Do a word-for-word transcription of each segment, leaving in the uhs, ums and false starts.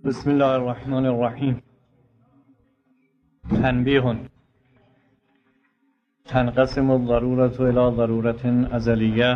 بسم الله الرحمن الرحیم. تنبیه: تنقسم الضرورة الى ضرورة ازلیه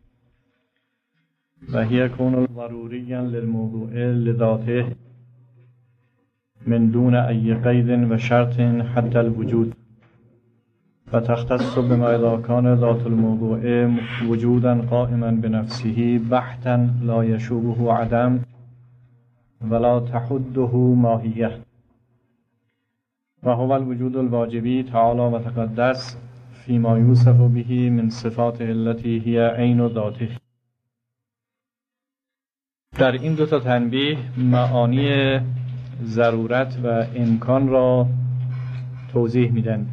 و هی کون ضروریا للموضوع لذاته من دون ای قید و شرط حتى الوجود و تختص بما اذا کان ذات الموضوع وجودا قائما بنفسه بحتا لا یشوبه عدم ولا تحده ماهیه و هو الوجود الواجبی تعالی و تقدس فيما يوصف به من صفات التي هي عین ذاته. در این دو تا تنبیه معانی ضرورت و امکان را توضیح میدند.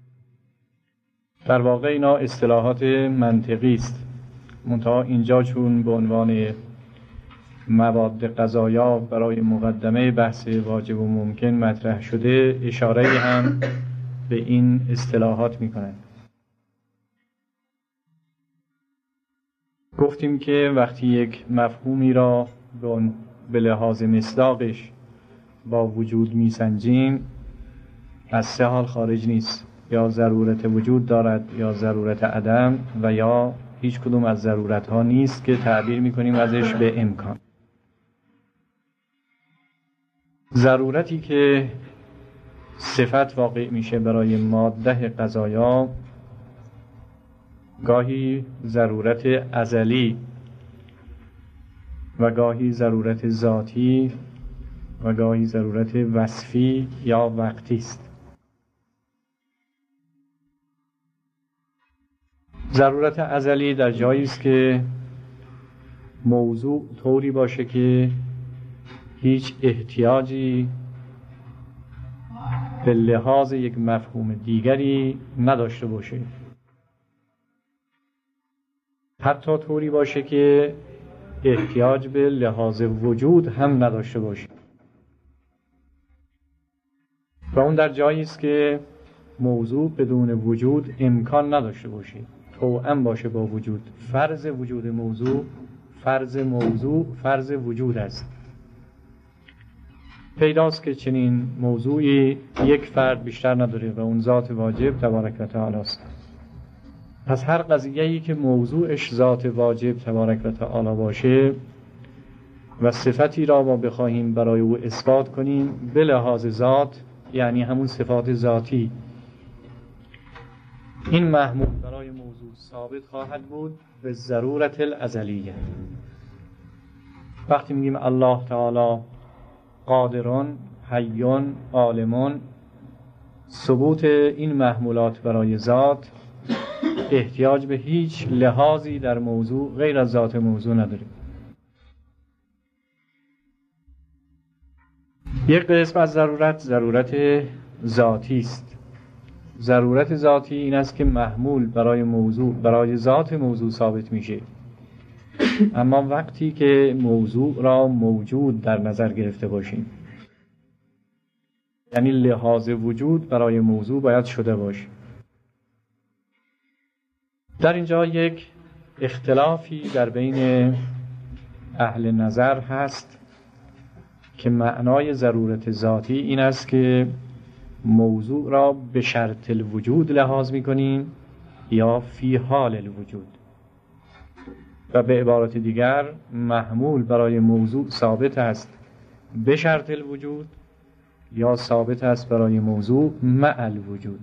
در واقع اینا اصطلاحات منطقی است، منتها اینجا چون به عنوان مواد قضایا برای مقدمه بحث واجب و ممکن مطرح شده، اشاره هم به این اصطلاحات میکنند. گفتیم که وقتی یک مفهومی را به لحاظ مصداقش با وجود میسنجیم، از سه حال خارج نیست: یا ضرورت وجود دارد، یا ضرورت عدم، و یا هیچ کدوم از ضرورت ها نیست که تعبیر میکنیم ازش به امکان. ضرورتی که صفت واقع میشه برای ماده قضایا، گاهی ضرورت ازلی و گاهی ضرورت ذاتی و گاهی ضرورت وصفی یا وقتی است. ضرورت ازلی در جایی است که موضوع طوری باشه که هیچ احتیاجی به لحاظ یک مفهوم دیگری نداشته باشه، حتی طوری باشه که احتیاج به لحاظ وجود هم نداشته باشه. و اون در جایی است که موضوع بدون وجود امکان نداشته باشه، توأم باشه با وجود. فرض وجود موضوع فرض موضوع فرض وجود است. پیداست که چنین موضوعی یک فرد بیشتر نداره و اون ذات واجب تبارک و تعالی است. پس هر قضیه‌ای که موضوعش ذات واجب تبارک و تعالی باشه و صفتی را ما بخواهیم برای او اثبات کنیم به لحاظ ذات، یعنی همون صفات ذاتی، این محمول برای موضوع ثابت خواهد بود به ضرورت الازلیه. وقتی میگیم الله تعالی قادرون، حیون، عالمون، ثبوت این محمولات برای ذات احتیاج به هیچ لحاظی در موضوع غیر از ذات موضوع نداره. یک قسم از ضرورت ضرورت ذاتی است. ضرورت ذاتی این است که محمول برای موضوع برای ذات موضوع ثابت میشه، اما وقتی که موضوع را موجود در نظر گرفته باشیم، یعنی لحاظ وجود برای موضوع باید شده باشه. در اینجا یک اختلافی در بین اهل نظر هست که معنای ضرورت ذاتی این است که موضوع را به شرط الوجود لحاظ می‌کنیم یا فی حال الوجود، و به عبارت دیگر محمول برای موضوع ثابت است به شرط الوجود یا ثابت است برای موضوع مع الوجود.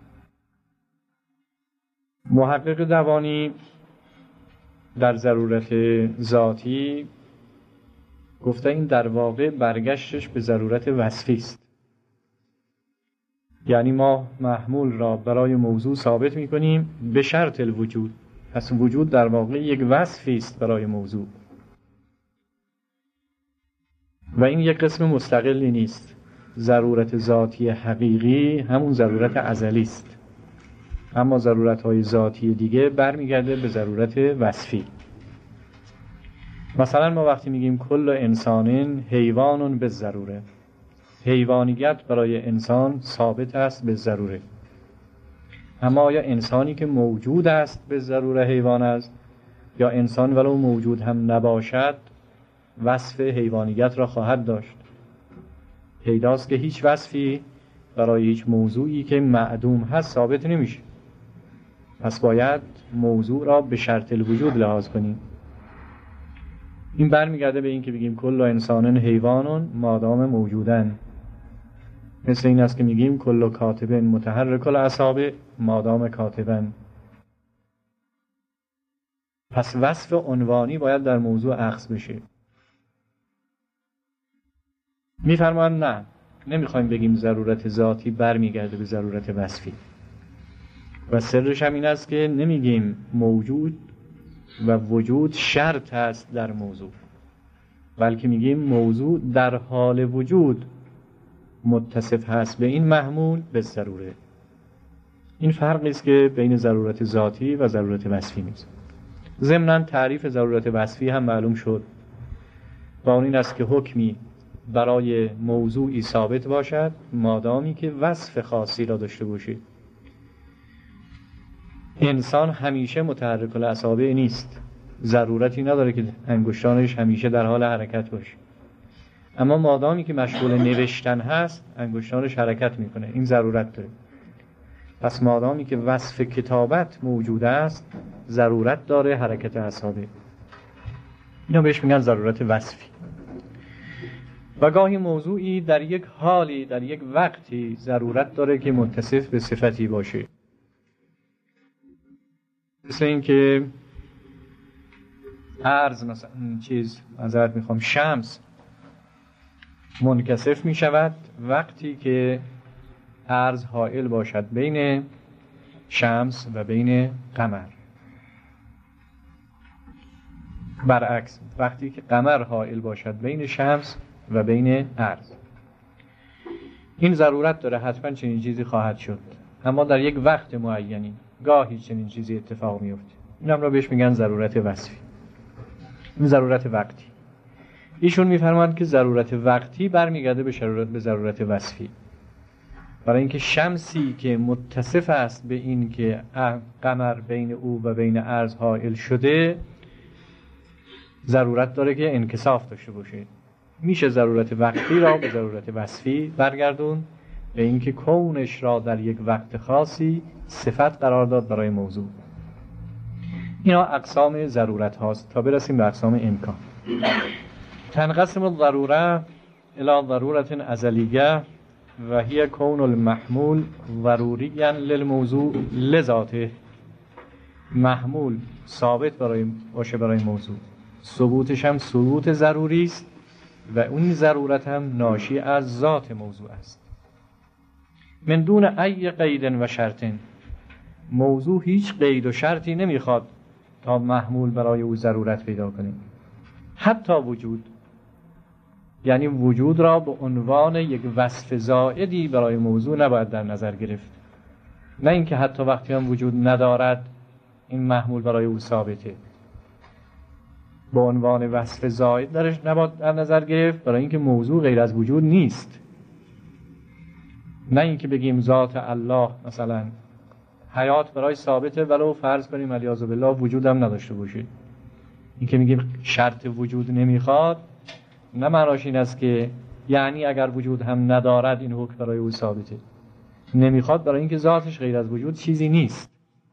محقق دوانی در ضرورت ذاتی گفته این در واقع برگشتش به ضرورت وصفی است، یعنی ما محمول را برای موضوع ثابت می‌کنیم به شرط الوجود. پس وجود در واقع یک وصفی است برای موضوع و این یک قسم مستقلی نیست. ضرورت ذاتی حقیقی همون ضرورت ازلی است، اما ضرورت‌های ذاتی دیگه برمیگرده به ضرورت وصفی. مثلا ما وقتی میگیم کل انسان حیوان به ضروره، حیوانیت برای انسان ثابت است به ضروره، اما آیا انسانی که موجود است به ضروره حیوان است، یا انسان ولو موجود هم نباشد وصف حیوانیت را خواهد داشت؟ پیداست که هیچ وصفی برای هیچ موضوعی که معدوم هست ثابت نمیشه. پس باید موضوع را به شرط الوجود لحاظ کنیم. این برمیگرده به این که بگیم کل انسان حیوان مادام موجودن. مثل این است که میگیم کل کاتب متحرک الاعصاب مادام کاتبن. پس وصف عنوانی باید در موضوع اخذ بشه. میفرمایند نه، نمیخوایم بگیم ضرورت ذاتی برمیگرده به ضرورت وصفی. و سرش هم این است که نمیگیم موجود و وجود شرط است در موضوع، بلکه میگیم موضوع در حال وجود متصف هست به این محمول به ضروره. این فرقی است که بین ضرورت ذاتی و ضرورت وصفی نیست. ضمناً تعریف ضرورت وصفی هم معلوم شد و اون این است که حکمی برای موضوعی ثابت باشد مادامی که وصف خاصی را داشته باشد. انسان همیشه متحرک الاصابع نیست، ضرورتی نداره که انگشتانش همیشه در حال حرکت باشه، اما مادامی که مشغول نوشتن هست انگشتانش حرکت میکنه، این ضرورت داره. پس مادامی که وصف کتابت موجود است ضرورت داره حرکت اصابع. اینا بهش میگن ضرورت وصفی. و گاهی موضوعی در یک حالی در یک وقتی ضرورت داره که متصف به صفتی باشه. مثل این که ارز مثلا چیز معذرت میخوام شمس منکسف می شود وقتی که ارز حائل باشد بین شمس و بین قمر. برعکس وقتی که قمر حائل باشد بین شمس و بین ارز. این ضرورت داره حتما چنین چیزی خواهد شد، اما در یک وقت معینی گاهی چنین چیزی اتفاق میفته. این هم را بهش میگن ضرورت وصفی. این ضرورت وقتی. ایشون میفرمایند که ضرورت وقتی برمیگرده به ضرورت به ضرورت وصفی. برای اینکه شمسی که متصف است به این که قمر بین او و بین ارز حائل شده ضرورت داره که انکساف داشته باشه. میشه ضرورت وقتی را به ضرورت وصفی برگردون به اینکه کونش را در یک وقت خاصی صفت قرار داد برای موضوع. اینا اقسام ضرورت هاست تا برسیم به اقسام امکان. تنقسم الضروره الى ضرورت ازلیه و هی کون المحمول ضروریاً للموضوع لذاته. محمول ثابت برای باشه برای موضوع، ثبوتش هم ثبوت ضروری است و اون ضرورت هم ناشی از ذات موضوع است. من دون ای قید و شرط، موضوع هیچ قید و شرطی نمیخواد تا محمول برای او ضرورت پیدا کنه. حتی وجود، یعنی وجود را به عنوان یک وصف زائدی برای موضوع نباید در نظر گرفت. نه اینکه حتی وقتی هم وجود ندارد این محمول برای او ثابته، به عنوان وصف زائد درش نباید در نظر گرفت، برای اینکه موضوع غیر از وجود نیست. نه اینکه بگیم ذات الله مثلا حیات برای ثابته ولو فرض کنیم علیاذ بالله وجود هم نداشته باشه. اینکه میگیم شرط وجود نمیخواد نه معناش این است که یعنی اگر وجود هم ندارد این حکم برای او ثابته. نمیخواد برای اینکه ذاتش غیر از وجود چیزی نیست.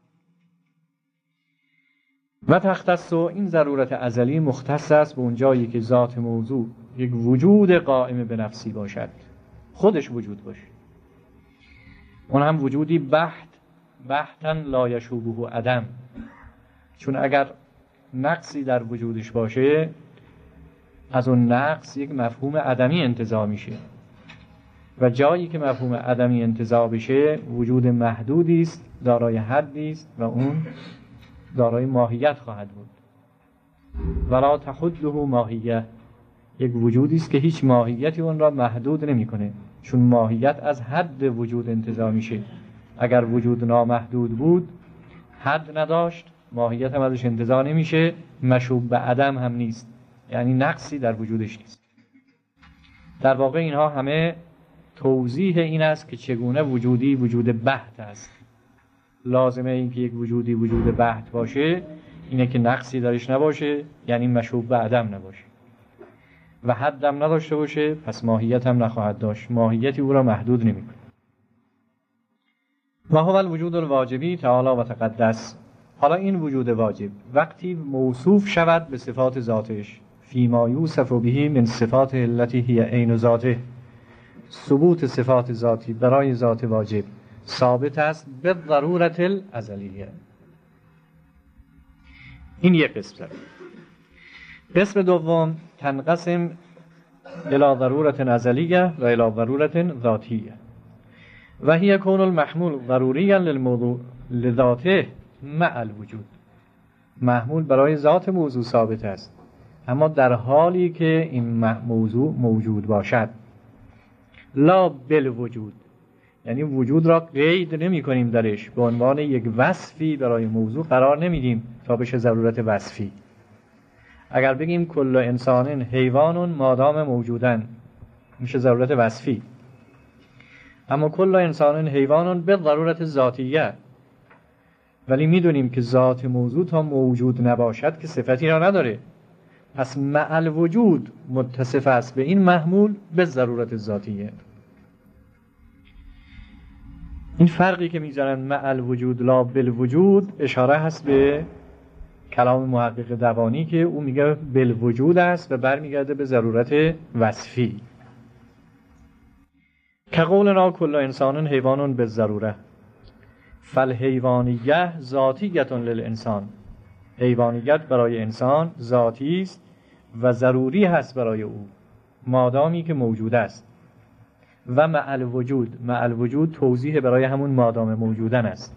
و تختص، این ضرورت ازلی مختص است به اون جایی که ذات موضوع یک وجود قائم به نفسی باشد، خودش وجود باشه. اون هم وجودی بحت، بحتن لا یشوبه عدم. چون اگر نقصی در وجودش باشه از اون نقص یک مفهوم عدمی انتزاع میشه و جایی که مفهوم عدمی انتزاع بشه وجود محدودی است، دارای حدی است و اون دارای ماهیت خواهد بود. ولا تحده ماهیه، یک وجودی است که هیچ ماهیتی اون را محدود نمیکنه، چون ماهیت از حد وجود انتزاع میشه. اگر وجود نامحدود بود حد نداشت ماهیت هم ازش انتزاع نمیشه، مشوب به عدم هم نیست، یعنی نقصی در وجودش نیست. در واقع اینها همه توضیح این است که چگونه وجودی وجود بحت است. لازمه این که یک وجودی وجود بحت باشه اینه که نقصی درش نباشه، یعنی مشوب به عدم نباشه. و حدم نداشته باشه پس ماهیت هم نخواهد داشت، ماهیتی او را محدود نمی‌کنه. و هو الوجود الواجبی تعالی و تقدس. حالا این وجود واجب وقتی موصوف شود به صفات ذاتش، فیما یوصف به من صفات التي هی عین ذاته، ثبوت صفات ذاتی برای ذات واجب ثابت است به ضرورت الازلیه. این یک قسم. قسم دوم تنقسم الى ضرورت ازلیه و الى ضرورت ذاتیه و هی کون المحمول ضروریا للموضوع لذاته مع الوجود. محمول برای ذات موضوع ثابت است اما در حالی که این موضوع موجود باشد، لا بالوجود، یعنی وجود را قید نمی کنیم درش، به عنوان یک وصفی برای موضوع قرار نمیدیم تا بشه ضرورت وصفی. اگر بگیم کل انسان حیوان مادام موجودن میشه ضرورت وصفی، اما کل انسان حیوان به ضرورت ذاتیه، ولی میدونیم که ذات موضوع تا موجود نباشد که صفتی را نداره، پس مع الوجود متصف است به این محمول به ضرورت ذاتیه. این فرقی که میذارن مع الوجود لا بالوجود اشاره هست به کلام محقق دوانی که او میگه بالوجود است و برمیگرده به ضرورت وصفی. که قولنا کل انسان حیوان بالضروره فالحیوانیه ذاتیت للانسان. حیوانیت برای انسان ذاتی است و ضروری هست برای او مادامی که موجود است. و مع الوجود، مع الوجود توضیح برای همون مادام موجودن است.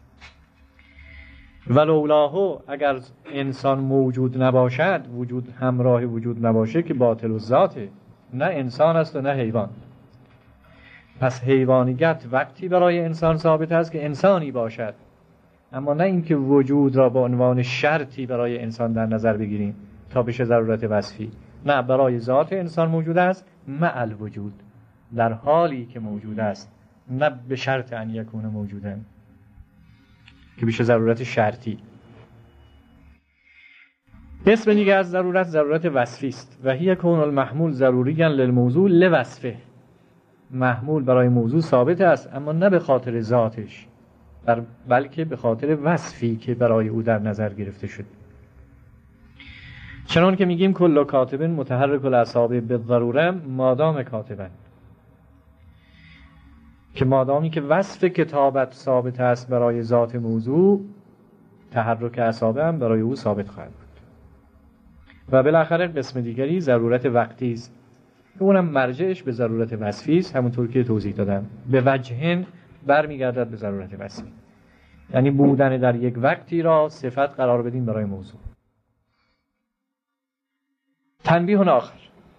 ولولاه، اگر انسان موجود نباشد، وجود همراه وجود نباشه که باطل الذاته، نه انسان است و نه حیوان. پس حیوانیت وقتی برای انسان ثابت است که انسانی باشد، اما نه اینکه وجود را به عنوان شرطی برای انسان در نظر بگیریم تا بشه ضرورت وصفی. نه، برای ذات انسان موجود است مع الوجود، در حالی که موجود است، نه به شرط ان یکون موجودن که بشه ضرورت شرطی. اسم دیگه از ضرورت ضرورت وصفی است و هی کون المحمول ضروریاً للموضوع لوصفه. محمول برای موضوع ثابت است اما نه به خاطر ذاتش، بلکه به خاطر وصفی که برای او در نظر گرفته شد. چنان که میگیم کل کاتب متحرک الاعصاب بالضروره مادام کاتبن، که مادامی که وصف کتابت ثابت است برای ذات موضوع، تحرک اعصاب هم برای او ثابت خواهد بود. و بالاخره قسم دیگری ضرورت وقتی است، اونم مرجعش به ضرورت وصفی است، همونطور که توضیح دادم، به وجهن برمیگردد به ضرورت وصفی، یعنی بودن در یک وقتی را صفت قرار بدیم برای موضوع. تنبیه آخر،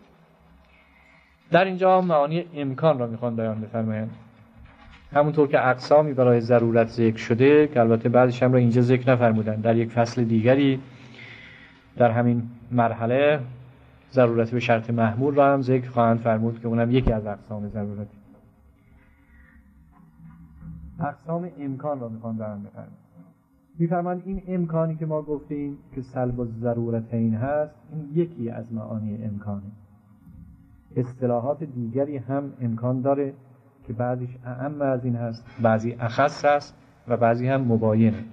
در اینجا معانی امکان را میخوان بیان بفرمایند. همونطور که اقسامی برای ضرورت ذکر شده که البته بعضیش هم را اینجا ذکر نفرمودن، در یک فصل دیگری در همین مرحله ضرورت به شرط محمول را هم ذکر خواهند فرمود که اونم یکی از اقسام ضرورت. اقسام امکان را میخوان بیان بفرمایند. میفرمایند این امکانی که ما گفتیم که سلب الضرورتین هست، این یکی از معانی امکانه. اصطلاحات دیگری هم امکان داره که بعضیش اعم از این هست، بعضی اخص هست و بعضی هم مباینه.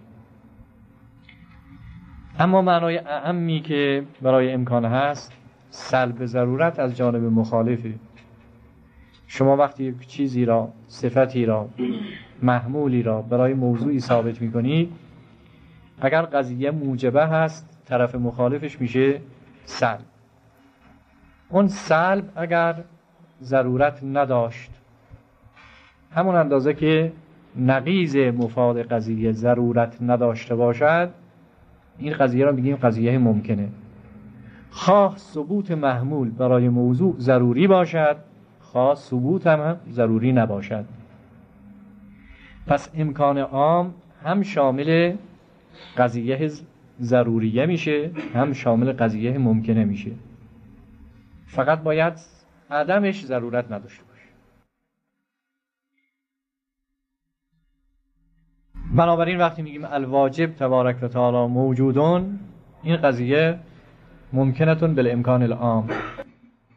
اما معنای اعمی که برای امکان هست سلب ضرورت از جانب مخالفه. شما وقتی یک چیزی را، صفتی را، محمولی را برای موضوعی ثابت می‌کنی، اگر قضیه موجبه هست طرف مخالفش میشه سلب. اون سلب اگر ضرورت نداشت، همون اندازه که نقیض مفاد قضیه ضرورت نداشته باشد، این قضیه را میگیم قضیه ممکنه. خواه ثبوت محمول برای موضوع ضروری باشد، خواه ثبوت هم, هم ضروری نباشد. پس امکان عام هم شامل قضیه ضروریه میشه، هم شامل قضیه ممکنه میشه. فقط باید عدمش ضرورت نداشته باشه. بنابراین وقتی میگیم الواجب تبارک و تعالی موجودون، این قضیه ممکنتون بالامکان العام،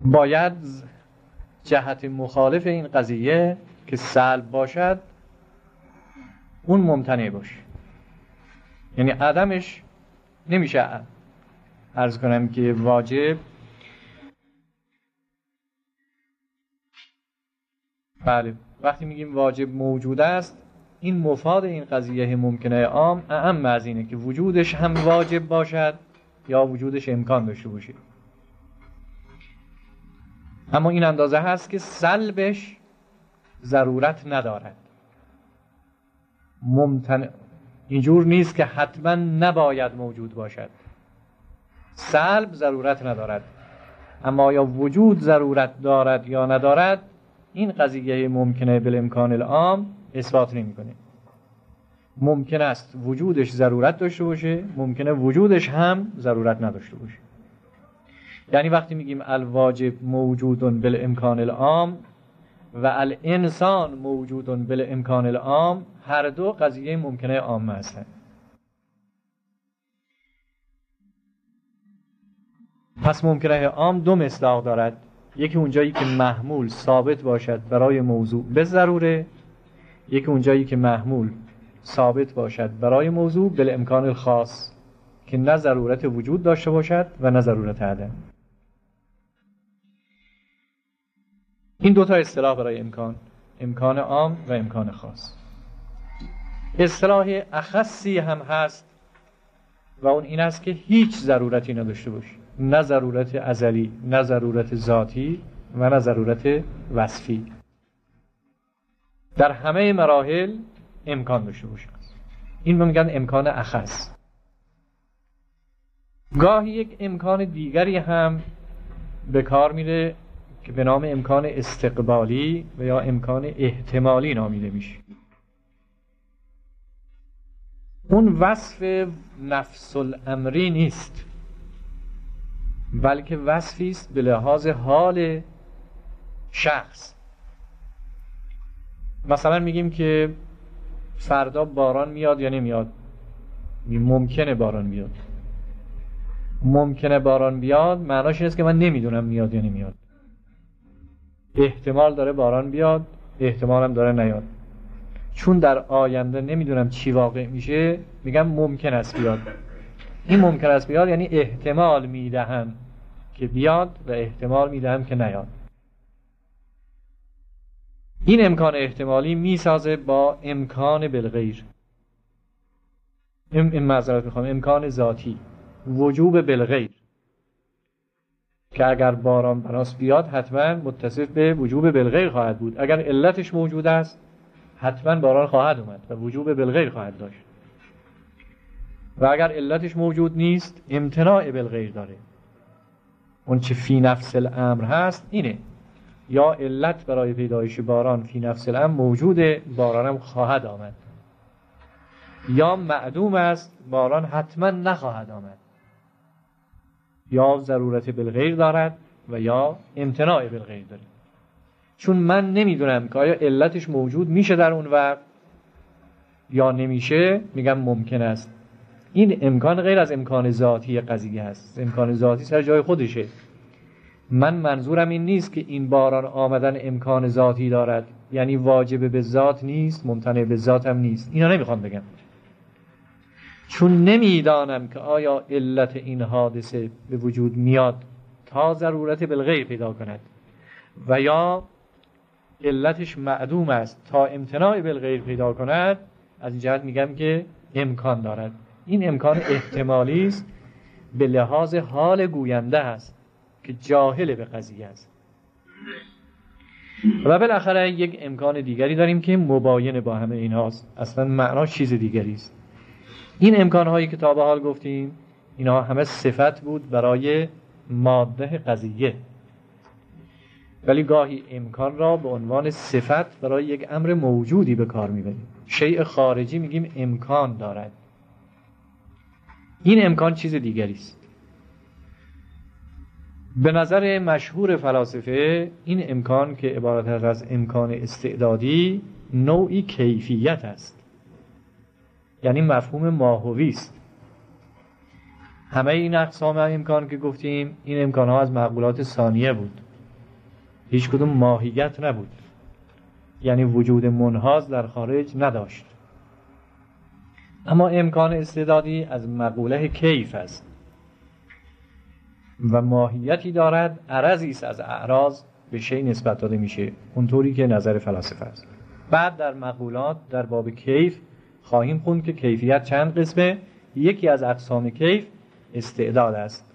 باید جهت مخالف این قضیه که سلب باشد اون ممتنع باشه. یعنی عدمش نمیشه عرض کنم که واجب. بله، وقتی میگیم واجب موجود است، این مفاد این قضیه ممکنه عام اعم از اینه که وجودش هم واجب باشد یا وجودش امکان داشته باشه. اما این اندازه هست که سلبش ضرورت ندارد. ممتنع اینجور نیست که حتما نباید موجود باشد. سلب ضرورت ندارد، اما یا وجود ضرورت دارد یا ندارد، این قضیه ممکنه بالامکان العام اثبات نمی‌کنه. ممکن است وجودش ضرورت داشته باشه، ممکنه وجودش هم ضرورت نداشته باشه. یعنی وقتی میگیم الواجب موجود بالامکان العام و الانسان موجود بالامکان العام، هر دو قضیه ممکنه عامه هستند. پس ممکنه عام دو مصداق دارد. یکی اونجایی که محمول ثابت باشد برای موضوع به ضروره، یکی اونجایی که محمول ثابت باشد برای موضوع بالامکان الخاص، که نه ضرورت وجود داشته باشد و نه ضرورت عدم. این دو تا اصطلاح برای امکان، امکان عام و امکان خاص. اصطلاح اخصی هم هست و اون این است که هیچ ضرورتی نداشته باشه، نه ضرورت ازلی، نه ضرورت ذاتی و نه ضرورت وصفی، در همه مراحل امکان داشته باشه. این رو میگن امکان اخص. گاهی یک امکان دیگری هم به کار میره که به نام امکان استقبالی و یا امکان احتمالی نامیده میشه. اون وصف نفس الامری نیست، بلکه وصفی است به لحاظ حال شخص. مثلا میگیم که فردا باران میاد یا نمیاد، ممکنه باران بیاد. ممکنه باران بیاد معناش این است که من نمیدونم میاد یا نمیاد. احتمال داره باران بیاد، احتمال هم داره نیاد. چون در آینده نمیدونم چی واقع میشه، میگم ممکن است بیاد. این ممکن است بیاد یعنی احتمال میدهم که بیاد و احتمال میدهم که نیاد. این امکان احتمالی میسازه با امکان بالغیر. این معذرت میخوام، امکان ذاتی، وجوب بالغیر، که اگر باران بناس بیاد حتما متصف به وجوب بالغیر خواهد بود. اگر علتش موجود است حتما باران خواهد اومد و وجوب بالغیر خواهد داشت. و اگر علتش موجود نیست امتناع بالغیر داره. اون چه فی نفس الامر هست اینه، یا علت برای پیدایش باران فی نفس الامر موجوده، باران هم خواهد آمد، یا معدوم است، باران حتما نخواهد آمد، یا ضرورت بالغیر دارد و یا امتناع بالغیر داره. چون من نمیدونم که آیا علتش موجود میشه در اون وقت یا نمیشه، میگم ممکن است. این امکان غیر از امکان ذاتی قضیه هست. امکان ذاتی سر جای خودشه. من منظورم این نیست که این باران آمدن امکان ذاتی دارد، یعنی واجب به ذات نیست، ممتنع به ذات هم نیست. اینا نمیخوام بگم، چون نمیدانم که آیا علت این حادثه به وجود میاد تا ضرورت بالغیر پیدا کند و یا علتش معدوم است تا امتناع بالغیر پیدا کند. از این جهت میگم که امکان دارد. این امکان احتمالی است به لحاظ حال گوینده است که جاهل به قضیه است. و بالاخره یک امکان دیگری داریم که مباین با همه اینهاست، اصلا معناش چیز دیگری است. این امکانهایی که تا به حال گفتیم اینها همه صفت بود برای ماده قضیه، ولی گاهی امکان را به عنوان صفت برای یک امر موجودی به کار میبریم. شیء خارجی میگیم امکان دارد. این امکان چیز دیگری است. به نظر مشهور فلاسفه این امکان که عبارت است از امکان استعدادی نوعی کیفیت است، یعنی مفهوم ماهوی است. همه این اقسام امکان که گفتیم این امکان ها از معقولات ثانیه بود. هیچ کدوم ماهیت نبود، یعنی وجود منحاز در خارج نداشت. اما امکان استعدادی از مقوله کیف است و ماهیتی دارد، عرضی است از اعراض به شی نسبت داده میشه، اونطوری که نظر فلاسفه است. بعد در مقولات در باب کیف خواهیم خوند که کیفیت چند قسمه. یکی از اقسام کیف استعداد است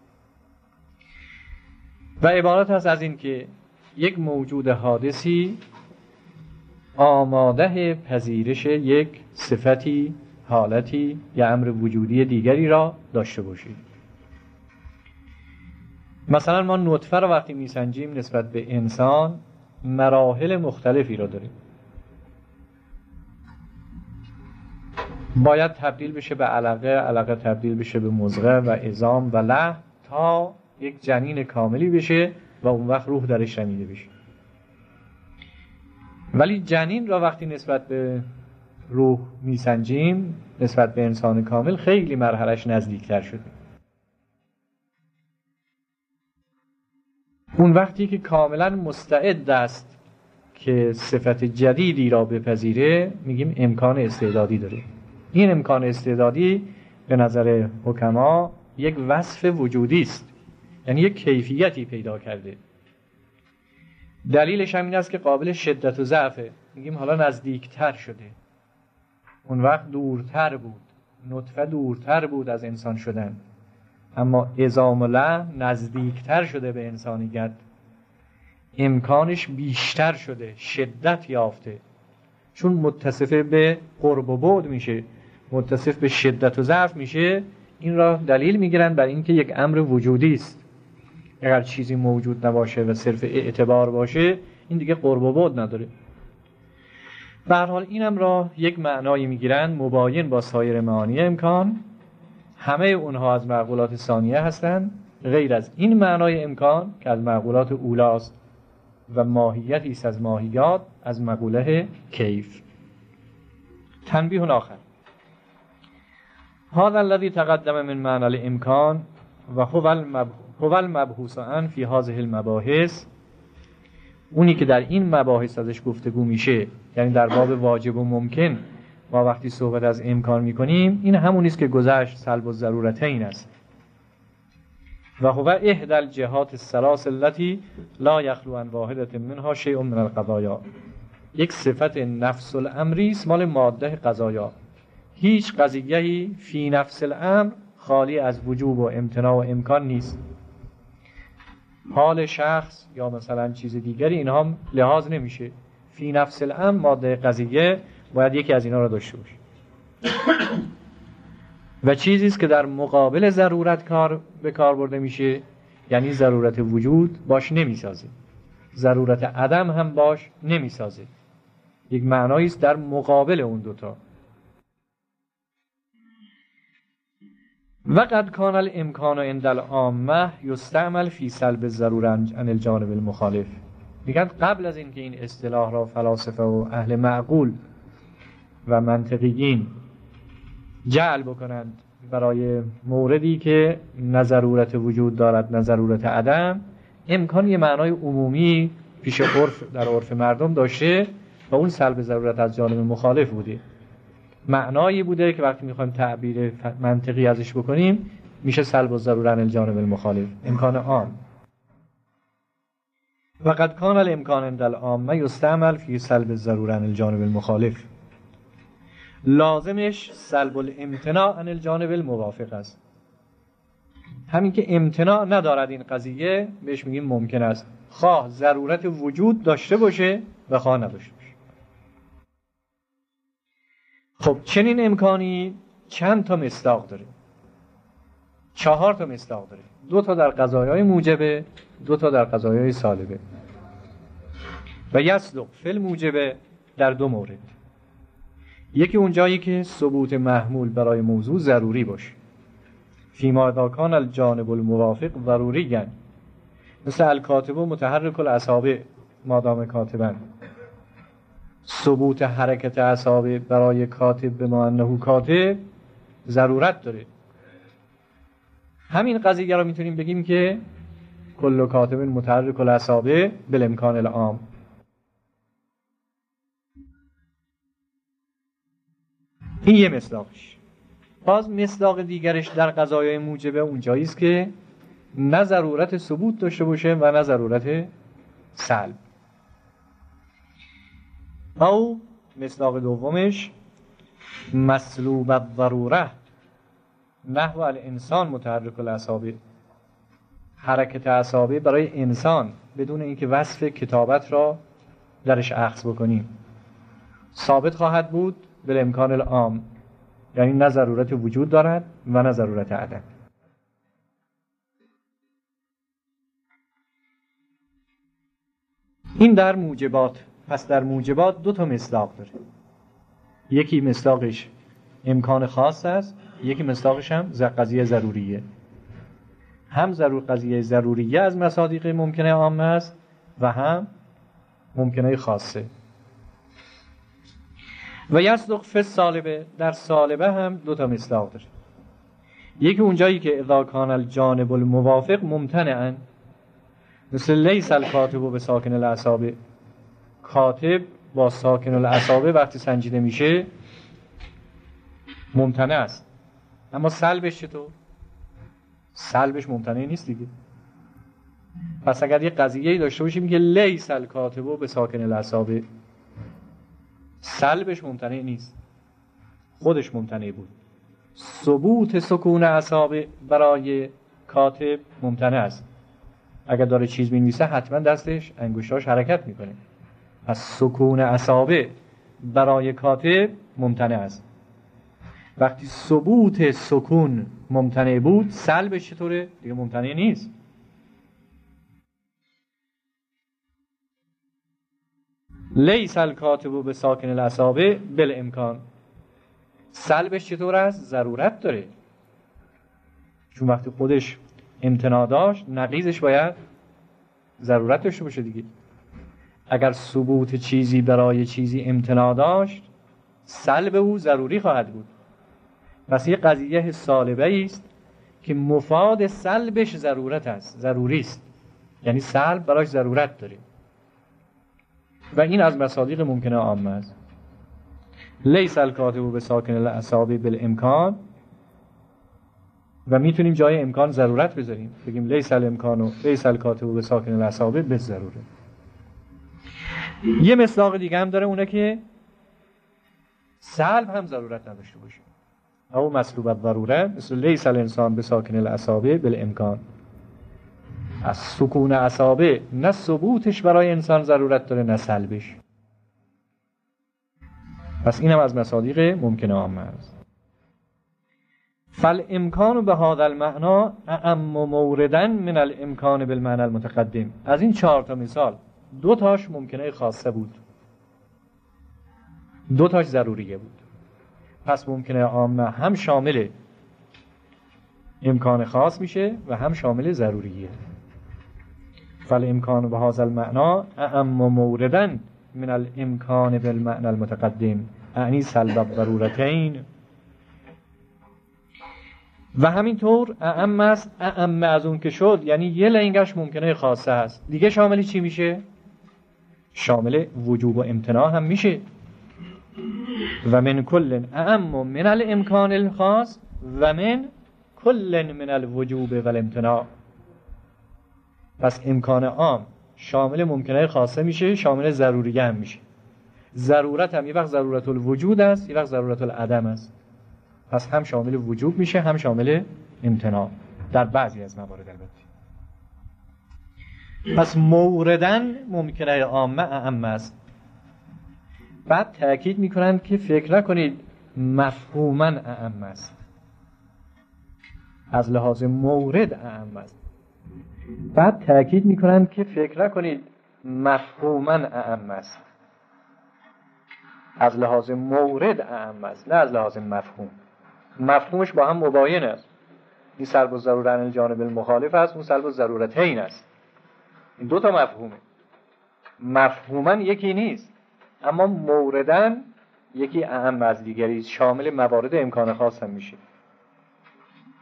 و عبارت است از این که یک موجود حادثی آماده پذیرش یک صفتی، حالتی یا امر وجودی دیگری را داشته باشید. مثلا ما نطفه را وقتی میسنجیم نسبت به انسان مراحل مختلفی را داریم. باید تبدیل بشه به علقه، علقه تبدیل بشه به مضغه و عظام و لحم تا یک جنین کاملی بشه و اون وقت روح درش رمیده بشه. ولی جنین را وقتی نسبت به روح میسنجیم، نسبت به انسان کامل خیلی مرحلش نزدیکتر شده. اون وقتی که کاملا مستعد است که صفت جدیدی را بپذیره میگیم امکان استعدادی داره. این امکان استعدادی به نظر حکما یک وصف وجودی است، یعنی یک کیفیتی پیدا کرده. دلیلش هم این است که قابل شدت و ضعفه. میگیم حالا نزدیکتر شده، اون وقت دورتر بود، نطفه دورتر بود از انسان شدن، اما عظام و لحم نزدیکتر شده به انسانیت، امکانش بیشتر شده، شدت یافته. چون متصف به قرب و بعد میشه، متصف به شدت و ضعف میشه، این را دلیل میگیرن بر اینکه یک امر وجودی است. اگر چیزی موجود نباشه و صرف اعتبار باشه، این دیگه قرب و بعد نداره. به هر حال اینم را یک معنایی میگیرن مباین با سایر معانی امکان. همه اونها از معقولات ثانیه هستند، غیر از این معنای امکان که از معقولات اولاست و ماهیتی است از ماهیات، از مقوله کیف. تنبیه آخر: هذا الذي تقدم من معنى الامکان و هو المبحوث عن فی هذه المباحث، اونی که در این مباحث ازش گفتگو میشه، یعنی در باب واجب و ممکن ما وقتی صحبت از امکان میکنیم، این همون است که گذشت سلب و ضرورتین است. و هو احدى الجهات الثلاث التي لا يخلو عن واحدة منها شيء من القضايا. یک صفت نفس الامری است مال ماده قضایا. هیچ قضیه‌ای فی نفس الامر خالی از وجوب و امتناع و امکان نیست. حال شخص یا مثلا چیز دیگری اینها هم لحاظ نمیشه. فی نفس الامر ماده قضیه باید یکی از اینا را داشته باشه. و چیزی است که در مقابل ضرورت کار به کار برده میشه، یعنی ضرورت وجود باش نمیسازه، ضرورت عدم هم باش نمیسازه. یک معنایی است در مقابل اون دوتا. و قد کان الامکان عند العامه یستعمل فی سلب الضروره عن الجانب المخالف. میگن قبل از اینکه این اصطلاح را فلاسفه و اهل معقول و منطقیین جعل بکنند برای موردی که نه ضرورت وجود دارد نه ضرورت عدم، امکان یه معنای عمومی پیش عرف در عرف مردم داشته و اون سلب ضرورت از جانب مخالف بوده. معنایی بوده که وقتی میخوایم تعبیر منطقی ازش بکنیم میشه سلب الضروره عن الجانب المخالف، امکان عام. و قد کان الامکان عند العامه یستعمل فی سلب الضروره عن الجانب المخالف. لازمش سلب الامتناع عن الجانب الموافق است. همین که امتناع ندارد این قضیه بهش میگیم ممکن است، خواه ضرورت وجود داشته باشه و خواه نداشته باشه. خب چنین امکانی چند تا مصداق داره؟ چهار تا مصداق داره. دو تا در قضایای موجبه، دو تا در قضایای سالبه. و یصدق فی الموجبه در دو مورد. یکی اونجایی که ثبوت محمول برای موضوع ضروری باشه، فیما اذا کان الجانب الموافق ضروری، یعنی مثل الکاتب و متحرک الاصابع مادام کاتبن. ثبوت حرکت اصابع برای کاتب به ما انه کاتب ضرورت داره. همین قضیه را میتونیم بگیم که کل کاتب متحرک الاصابع بالامکان العام. این یه مصداقش. باز مصداق دیگرش در قضایای موجبه اونجایی است که نه ضرورت ثبوت داشته باشه و نه ضرورت سلب. او مصداق دومش مسلوب الضروره نحو الانسان متحرک الاصابع، حرکت اصابع برای انسان بدون اینکه وصف کتابت را درش اخذ بکنیم ثابت خواهد بود بالامکان العام، یعنی نه ضرورت وجود دارد و نه ضرورت عدم. این در موجبات. پس در موجبات دو تا مصداق داره، یکی مصداقش امکان خاص است، یکی مصداقش هم قضیه ضروریه. هم ضرور قضیه ضروریه از مصادیق ممکنه عامه است و هم ممکنه خاصه. و یصدق فی السالبه، در سالبه هم دو تا مصداق داره، یکی اونجایی که اذا کان الجانب الموافق ممتنعا، مثل لیس الکاتب بساکن الاصابع، کاتب با ساکن الاصابع وقتی سنجیده میشه ممتنع است. اما سلبش چطور؟ سلبش ممتنع نیست دیگه. پس اگر یه قضیه‌ای داشته باشیم که لیس الکاتب بساکن الاصابع، سلبش ممتنع نیست، خودش ممتنع بود. ثبوت سکون اصابع برای کاتب ممتنع است. اگر داره چیز می‌نویسه حتما دستش انگشتاش حرکت میکنه. پس سکون اصابع برای کاتب ممتنع است. وقتی ثبوت سکون ممتنع بود سلبش چطوره؟ دیگه ممتنع نیست. لیس الکاتب بساکن الاصابع بالامکان، سلبش چطور است؟ ضرورت داره، چون وقتی خودش امتناع داشت نقیضش باید ضرورت داشته باشه دیگه. اگر ثبوت چیزی برای چیزی امتناع داشت سلب او ضروری خواهد بود. پس یه قضیه سالبه است که مفاد سلبش ضرورت است، ضروری است، یعنی سلب براش ضرورت داره و این از مصادیق ممکنه عامه است. لیس الکاتب بساکن الاصابع بالامکان، و میتونیم جای امکان ضرورت بذاریم، بگیم لیس الامکان و لیس الکاتب بساکن الاصابع بالضروره. یه مصداق دیگه هم داره، اونه که سلب هم ضرورت نداشته باشه، او مسلوب الضروره، مثل لیس الانسان بساکن الاصابع بالامکان. از سکون اصابع نه ثبوتش برای انسان ضرورت داره نه سلبش. پس اینم از مصادیق ممکنه عامه است. فالامکان به هذا المعنى اعم موردا من الامکان بالمعنى المتقدم. از این چهار تا مثال دو تاش ممکنه خاصه بود، دو تاش ضروریه بود. پس ممکنه عامه هم شامل امکان خاص میشه و هم شامل ضروریه. فالامکان به هذا المعنى اعم موردا من الامکان بالمعنى المتقدم، یعنی سلب الضرورتین. و همینطور اعم است، اعم از اون که شد، یعنی یه لنگش ممکنه خاصه هست، دیگه شامل چی میشه؟ شامل وجوب و امتناع هم میشه. و من کل اعم من الامکان الخاص و من کل من الوجوب و الامتناع. پس امکان عام شامل ممکنه خاصه میشه، شامل ضروریه هم میشه. ضرورت هم یه وقت ضرورت الوجود است، یه وقت ضرورت العدم است. پس هم شامل وجوب میشه هم شامل امتناع در بعضی از موارد البته. پس موردن ممکنه عامه اعم است. بعد تأکید میکنند که فکر نکنید مفهوما اعم است، از لحاظ مورد اعم است. بعد تأکید میکنند که فکر نکنید مفهوما اعم است، از لحاظ مورد اعم است، نه از لحاظ مفهوم. مفهومش با هم مباین است. این سلب الضروره عن الجانب المخالف است، اون سلب الضرورتین است. این دو تا مفهومه. مفهوما یکی نیست، اما موردن یکی اعم از دیگری، شامل موارد امکان خاص هم میشه.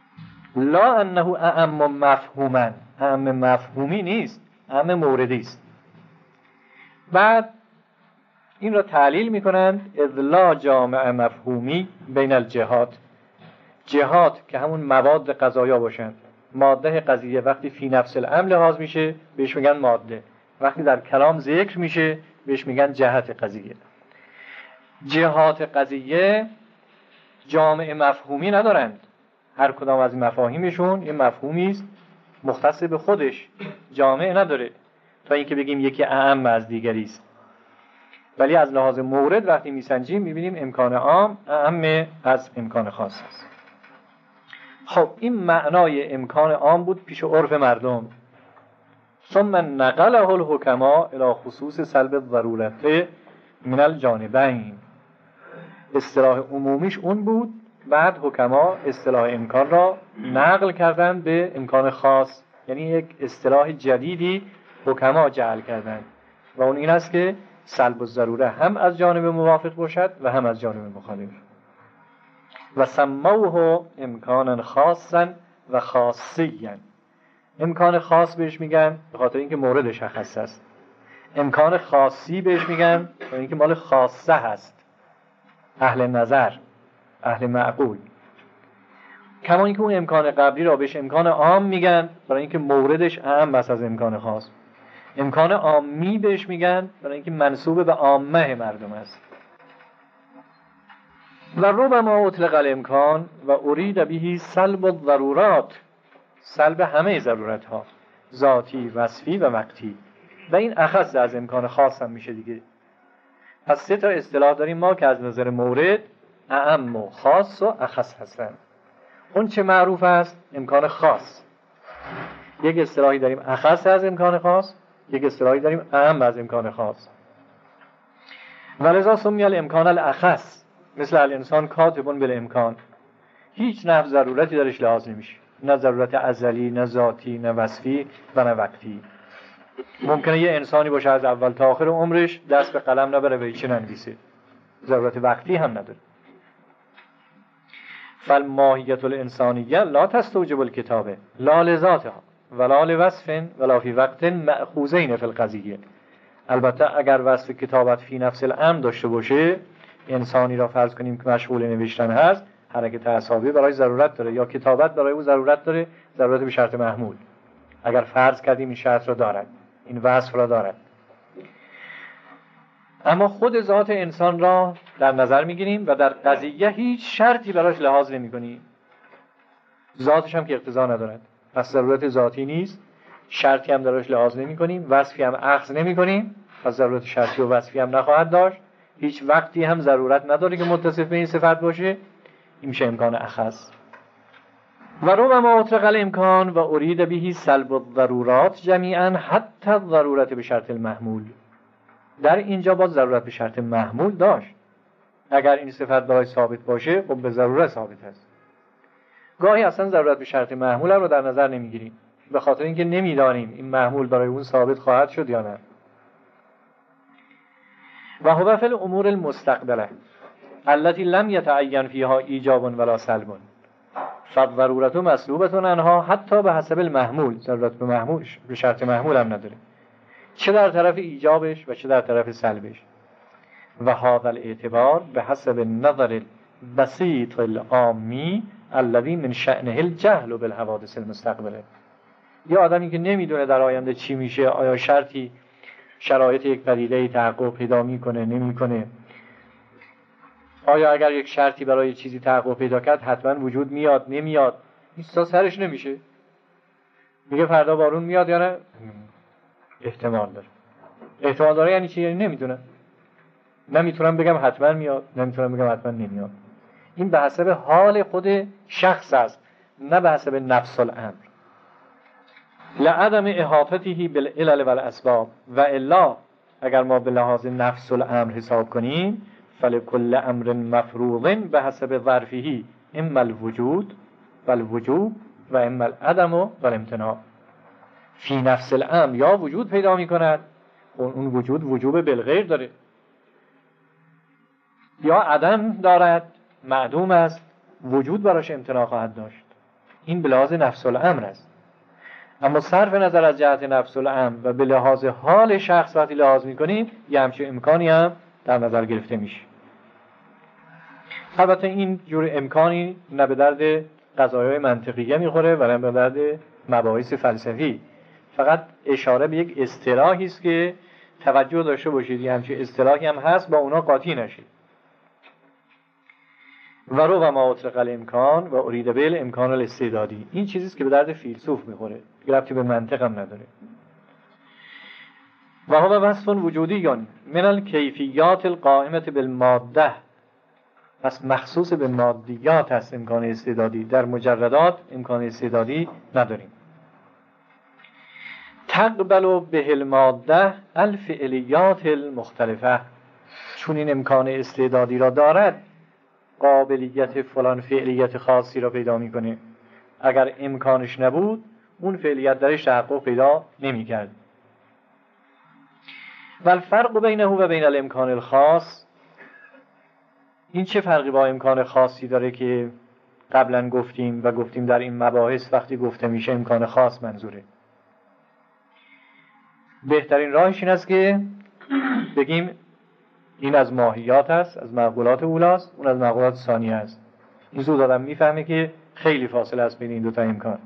لا انه اعم مفهوما، اعم مفهومی نیست، اعم موردی است. بعد این را تعلیل میکنند اذ لا جامع مفهومی بین الجهات. جهات که همون مواد قضایا باشند. ماده قضیه وقتی فی نفس الامر لحاظ میشه بهش میگن ماده، وقتی در کلام ذکر میشه بهش میگن جهت قضیه. جهات قضیه جامع مفهومی ندارند، هر کدام از این مفاهیمشون یه مفهومی است مختص به خودش، جامع نداره تا اینکه بگیم یکی اعم از دیگری است. ولی از لحاظ مورد وقتی میسنجیم میبینیم امکان عام اعم از امکان خاص است. خب این معنای امکان عام بود پیش عرف مردم. ثم نقله الحکما الی خصوص سلب الضرورت من الجانبین. اصطلاح عمومیش اون بود، بعد حکما اصطلاح امکان را نقل کردن به امکان خاص، یعنی یک اصطلاح جدیدی حکما جعل کردن و اون این است که سلب الضروره هم از جانب موافق باشد و هم از جانب مخالف. و سموه امکانا خاصا و خاصیا. امکان خاص بهش میگن به خاطر اینکه موردش خاص است. امکان خاصی بهش میگن برای اینکه مال خاصه هست، اهل نظر، اهل معقول. کما اینکه اون امکان قبلی را بهش امکان عام میگن برای اینکه موردش اعم است از امکان خاص. امکان عامی بهش میگن برای اینکه منسوب به عامه مردم است. و ربما اطلق الامکان و ارید به سلب الضرورات، سلب همه ضرورت ها، ذاتی، وصفی و وقتی، و این اخص از امکان خاص هم میشه دیگه. پس سه تا اصطلاح داریم ما که از نظر مورد اعم و خاص و اخص هستن. اون چه معروف است؟ امکان خاص. یک اصطلاحی داریم اخص از امکان خاص، یک اصطلاحی داریم اعم از امکان خاص. ولذا سمی الامکان الاخص، مثل الانسان کاتبون بالامکان. هیچ نحو ضرورتی درش لحاظ نمیشه، نه ضرورت ازلی، نه ذاتی، نه وصفی و نه وقتی. ممکنه یه انسانی باشه از اول تا آخر عمرش دست به قلم نبره و هیچی ننویسه، ضرورت وقتی هم نداره. فالماهیت الانسانیه لا تستوجب الکتابه لا لذاتها ولا لوصف ولا فی وقت مأخوذین فی القضیه. البته اگر وصف کتابت فی نفس الامر داشته باشه، انسانی را فرض کنیم که مشغول نوشتن هست، حرکت اعصابی برای ضرورت داره، یا کتابت برای او ضرورت داره، ضرورت به شرط محمول. اگر فرض کردیم این شرط را دارد، این وصف را دارد. اما خود ذات انسان را در نظر میگیریم و در قضیه هیچ شرطی براش لحاظ نمی کنیم. ذاتش هم که اقتضا ندارد، پس ضرورت ذاتی نیست، شرطی هم براش لحاظ نمی کنیم، وصفی هم اخذ نمی کنیم، پس ضرورت شرطی و وصفی هم نخواهد داشت. هیچ وقتی هم ضرورت نداره که متصف به این صفت باشه. این میشه امکان اخص. و ربما اطلق الامکان و ارید به سلب الضرورات جمیعا حتی الضرورت به شرط المحمول. در اینجا باز ضرورت به شرط محمول داشت. اگر این صفت برای ثابت باشه خب به ضرورت ثابت است. گاهی اصلا ضرورت به شرط محمول رو در نظر نمیگیریم به خاطر اینکه نمیدانیم این محمول برای اون ثابت خواهد شد یا نه. و هو فی الامور المستقبله التي لم يتعین فيها ایجاب ولا سلب فالضرورت مسلوبه عنها حتی به حسب المحمول. ضرورت به محمولش به شرط محمول هم نداره، چه در طرف ایجابش و چه در طرف سلبش. و هذا الاعتبار به حسب النظر البسيط العامی الذي من شأنه الجهل بالحوادث المستقبله. یه آدمی که نمیدونه در آینده چی میشه، آیا شرطی شرایط یک پدیده تحقق پیدا میکنه نمیکنه، آیا اگر یک شرطی برای چیزی تحقق پیدا کرد حتما وجود میاد نمیاد، این سرش نمیشه. میگه فردا بارون میاد یا نه، احتمال داره. احتمال داره یعنی چی؟ یعنی نمیدونه. نمیتونم بگم حتما میاد، نمیتونم بگم حتما نمیاد. این به حسب حال خود شخص است، نه به حسب نفس الامر. لعدم احاطته بالعلل والاسباب و الا اگر ما به لحاظ نفس الامر حساب کنیم فلکل امر مفروض به حسب ظرفه اما الوجود والوجوب و اما العدم والامتناع. فی نفس الامر یا وجود پیدا می کند، اون وجود وجوب بالغیر داره، یا عدم دارد، معدوم است، وجود براش امتناع خواهد داشت. این به لحاظ نفس الامر است. اما صرف نظر از جهت نفس الامر و به لحاظ حال شخص وقتی لحاظ میکنیم یه همچه امکانی هم در نظر گرفته میشه. البته این جور امکانی نه به درد قضایای منطقیه میخوره و نه به درد مباحث فلسفی. فقط اشاره به یک اصطلاحی است که توجه داشته باشید یه همچه اصطلاحی هم هست با اونا قاطی نشید. و رو و ما اطلق الامکان و ارید به الامکان الاستعدادی، این چیزیست که به درد فیلسوف میخوره، ربطی به منطق هم نداره. و هو وصف وجودی من الکیفیات القائمه بالماده، پس مخصوص به مادیات هست امکان استعدادی، در مجردات امکان استعدادی نداریم. تقبل به الماده الفعلیات المختلفه، چون این امکان استعدادی را دارد قابلیت فلان فعلیت خاصی را پیدا میکنه. اگر امکانش نبود اون فعلیت درش تحقق پیدا نمیکرد. و الفرق بینه و بین الامکان الخاص، این چه فرقی با امکان خاصی داره که قبلا گفتیم و گفتیم در این مباحث وقتی گفته میشه امکان خاص منظوره. بهترین راهش این است که بگیم این از ماهیات است، از معقولات اولاست، اون از معقولات ثانیه است. این زود آدم میفهمه که خیلی فاصله است بین این دو تا امکان.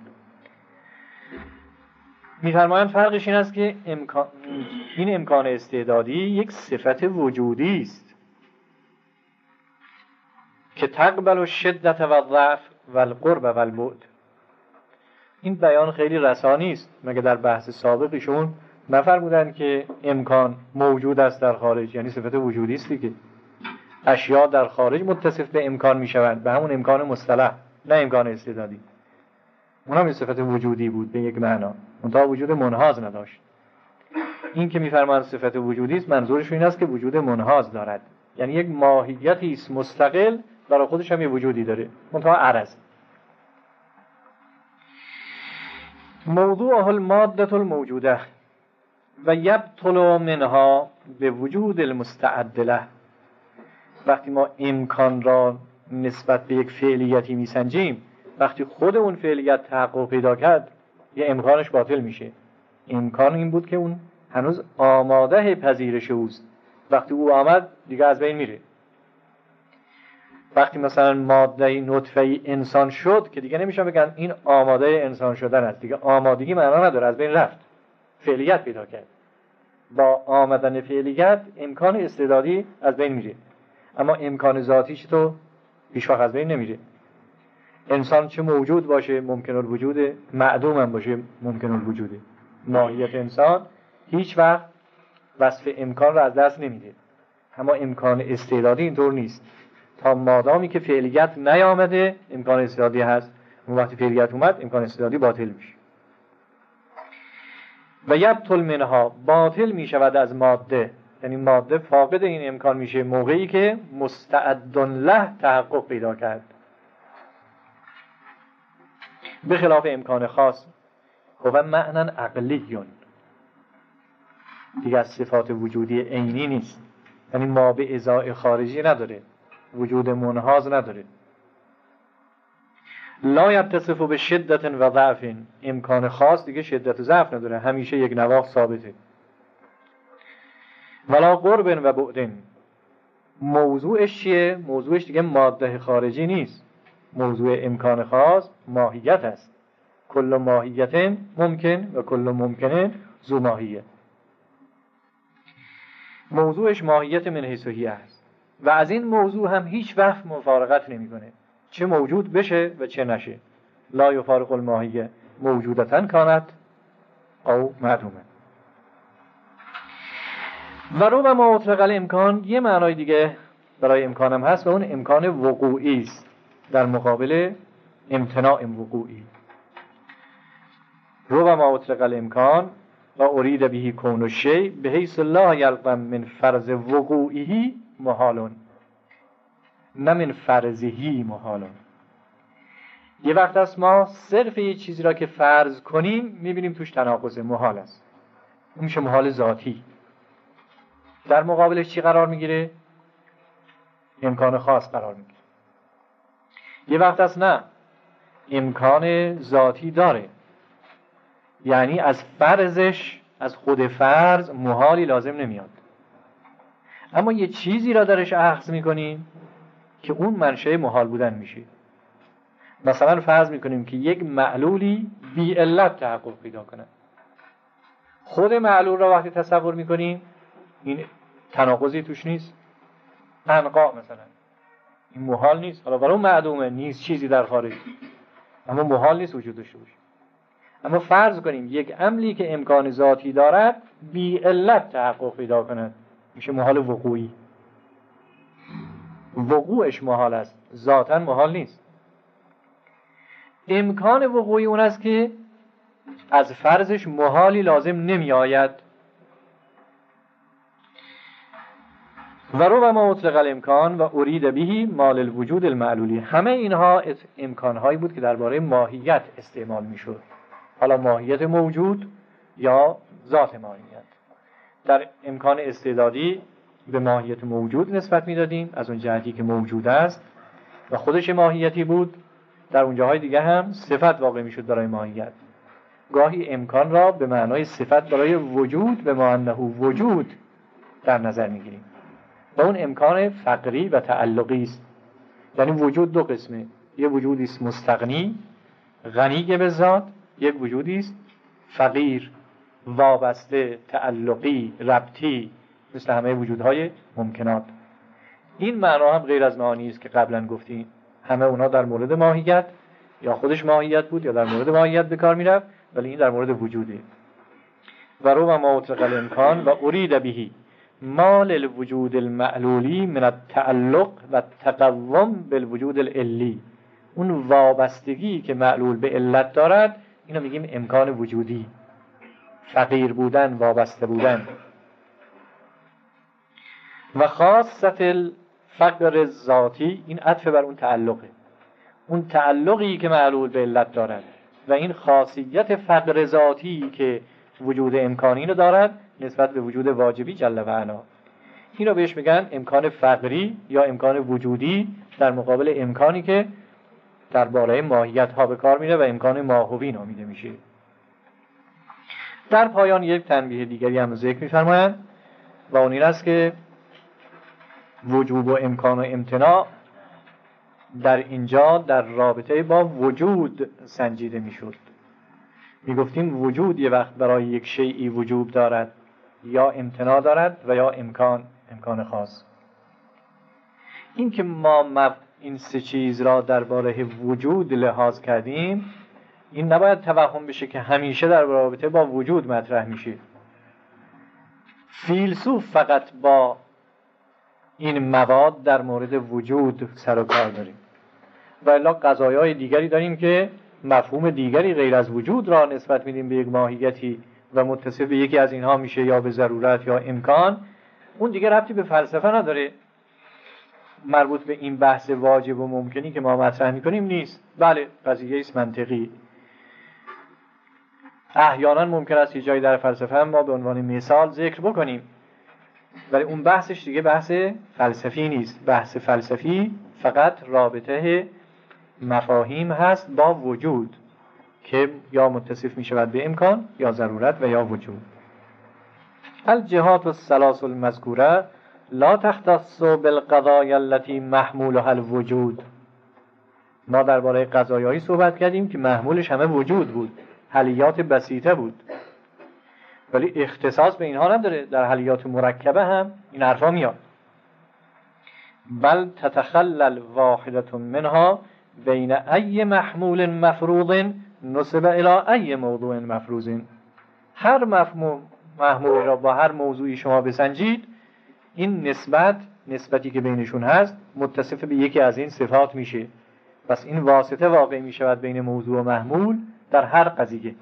میفرمایند فرقش این است که امکان، این امکان استعدادی یک صفت وجودی است که تقبل الشدت و الضعف و القرب و البعد. این بیان خیلی رسانی است، مگه در بحث سابقشون نفرمودن که امکان موجود است در خارج، یعنی صفت وجودی است که اشیاء در خارج متصف به امکان میشوند، به همون امکان مصطلح، نه امکان استعدادی. اون هم صفت وجودی بود به یک معنا، منتها وجود منحاز نداشت. این که میفرمایند صفت وجودی است منظورش این است که وجود منحاز دارد، یعنی یک ماهیتی است مستقل برای خودش هم یه وجودی داره، منتها عرض. موضوع الماده الموجوده و یبطل منها به وجود المستعد له. وقتی ما امکان را نسبت به یک فعلیتی میسنجیم، وقتی خود اون فعلیت تحقق پیدا کرد یه امکانش باطل میشه. امکان این بود که اون هنوز آماده پذیرش اوست، وقتی او آمد دیگه از بین میره. وقتی مثلا ماده نطفه انسان شد که دیگه نمیشه بگن این آماده انسان شدن است، دیگه آمادگی معنا نداره، از بین رفت، فعلیت پیدا کرد. با آمدن فعلیت امکان استعدادی از بین میره، اما امکان ذاتیش تو هیچ وقت از بین نمیره. انسان چه موجود باشه ممکن الوجوده، معدوم هم باشه ممکن الوجوده. ماهیت انسان هیچ وقت وصف امکان را از دست نمیده، اما امکان استعدادی اینطور نیست. تا مادامی که فعلیت نیامده امکان استعدادی هست، اون وقتی فعلیت اومد امکان استعدادی باطل میشه. و یبطل منها، باطل میشود از ماده، یعنی ماده فاقد این امکان میشه موقعی که مستعد له تحقق پیدا کرد. به خلاف امکان خاص هو معنی عقلی، دیگه از صفات وجودی عینی نیست، یعنی ما به ازای خارجی نداره، وجود منحاز نداره. لا یتصف به شدت و ضعف، امکان خاص دیگه شدت و ضعف نداره، همیشه یک نواخت ثابته. ولا قرب و بعد، موضوعش چیه؟ موضوعش دیگه ماده خارجی نیست، موضوع امکان خاص ماهیت است. کل ماهیت ممکن و کل ممکن ذو ماهیه. موضوعش ماهیت من حیث هی است و از این موضوع هم هیچ وقت مفارقت نمیکنه، چه موجود بشه و چه نشه. لا یفارق الماهیه موجودتن کانت او معدومه. و رو و ما اطلق الامکان، یه معنای دیگه برای امکانم هست و اون امکان وقوعی است در مقابل امتناع وقوعی. رو و ما اطلق الامکان و ارید بهی کون الشیء بحیث لا یلقم من فرض وقوعی محالون، نه من فرضهی محالون. یه وقت است ما صرف یه چیزی را که فرض کنیم میبینیم توش تناقض، محال است، اون میشه محال ذاتی. در مقابلش چی قرار میگیره؟ امکان خاص قرار میگیره. یه وقت است نه، امکان ذاتی داره، یعنی از فرضش، از خود فرض محالی لازم نمیاد، اما یه چیزی را درش اخذ میکنیم که اون منشأ محال بودن میشه. مثلا فرض میکنیم که یک معلولی بی علت تحقق پیدا کنه. خود معلول را وقتی تصور میکنیم این تناقضی توش نیست. انقا مثلا این محال نیست، حالا برای اون معدومه، نیست چیزی در خارج، اما محال نیست وجود داشته باشه. اما فرض کنیم یک عملی که امکان ذاتی دارد بی علت تحقق پیدا کند، میشه محال وقوعی. وقوعش محال است، ذاتاً محال نیست. امکان وقوعی اون است که از فرضش محالی لازم نمی آید. و رو ما مطلق الامکان و ارید بهی مال الوجود المعلولی. همه اینها امکانهایی بود که درباره ماهیت استعمال می شد، حالا ماهیت موجود یا ذات ماهیت. در امکان استعدادی به ماهیت موجود نسبت می دادیم از اون جهتی که موجود است و خودش ماهیتی بود. در اونجاهای دیگه هم صفت واقع می شد برای ماهیت. گاهی امکان را به معنای صفت برای وجود به معنی وجود در نظر می گیریم و اون امکان فقری و تعلقی است. یعنی وجود دو قسمه، یک وجودی است مستغنی غنی به ذات، یک وجودی است فقیر وابسته تعلقی ربطی مثل همه وجودهای ممکنات. این معنا هم غیر از معانی است که قبلا گفتیم، همه اونا در مورد ماهیت یا خودش ماهیت بود یا در مورد ماهیت به کار میرفت، ولی این در مورد وجوده. و رو و ما مطلق الامکان و ارید بهی مال الوجود المعلولی من التعلق و تقوم بالوجود العلی. اون وابستگی که معلول به علت دارد اینو میگیم امکان وجودی، فقیر بودن، وابسته بودن. و خاصت الفقر ذاتی، این عطف بر اون تعلقه، اون تعلقی که معلول به علت دارد و این خاصیت فقر ذاتی که وجود امکانی رو دارد نسبت به وجود واجبی جل و علا. این رو بهش میگن امکان فقری یا امکان وجودی در مقابل امکانی که درباره ماهیت ها به کار میره و امکان ماهوی نامیده میشه. در پایان یک تنبیه دیگری هم ذکر می‌فرمایند و اون این است که وجوب و امکان و امتناع در اینجا در رابطه با وجود سنجیده میشد. میگفتیم وجود یه وقت برای یک شیئی وجوب دارد یا امتناع دارد و یا امکان امکان خاص. این که ما مب... این سه چیز را درباره وجود لحاظ کردیم، این نباید توهم بشه که همیشه در رابطه با وجود مطرح میشه. فیلسوف فقط با این مواد در مورد وجود سر و کار داریم و الا قضایای دیگری داریم که مفهوم دیگری غیر از وجود را نسبت میدیم به یک ماهیتی و متصف به یکی از اینها میشه، یا به ضرورت یا امکان. اون دیگه ربطی به فلسفه نداره، مربوط به این بحث واجب و ممکنی که ما مطرح میکنیم نیست. بله قضیه است منطقی، احیانا ممکن است یه جایی در فلسفه هم ما به عنوان مثال ذکر بکنیم، ولی اون بحثش دیگه بحث فلسفی نیست. بحث فلسفی فقط رابطه مفاهیم هست با وجود که یا متصف می شود به امکان یا ضرورت و یا وجود. الجهات الثلاث المذکوره لا تختص بالقضايا التي محمولها الوجود. ما درباره قضایایی صحبت کردیم که محمولش همه وجود بود، حلیات بسیطه بود، ولی اختصاص به اینها نداره. در حلیات مرکبه هم این حرفا میاد. بل تتخلل واحدة منها بین ای محمول مفروض نسب الى ای موضوع مفروض. هر مفهوم محمول را با هر موضوعی شما بسنجید، این نسبت نسبتی که بینشون هست متصف به یکی از این صفات میشه. پس این واسطه واقع میشود بین موضوع و محمول در هر قضیه.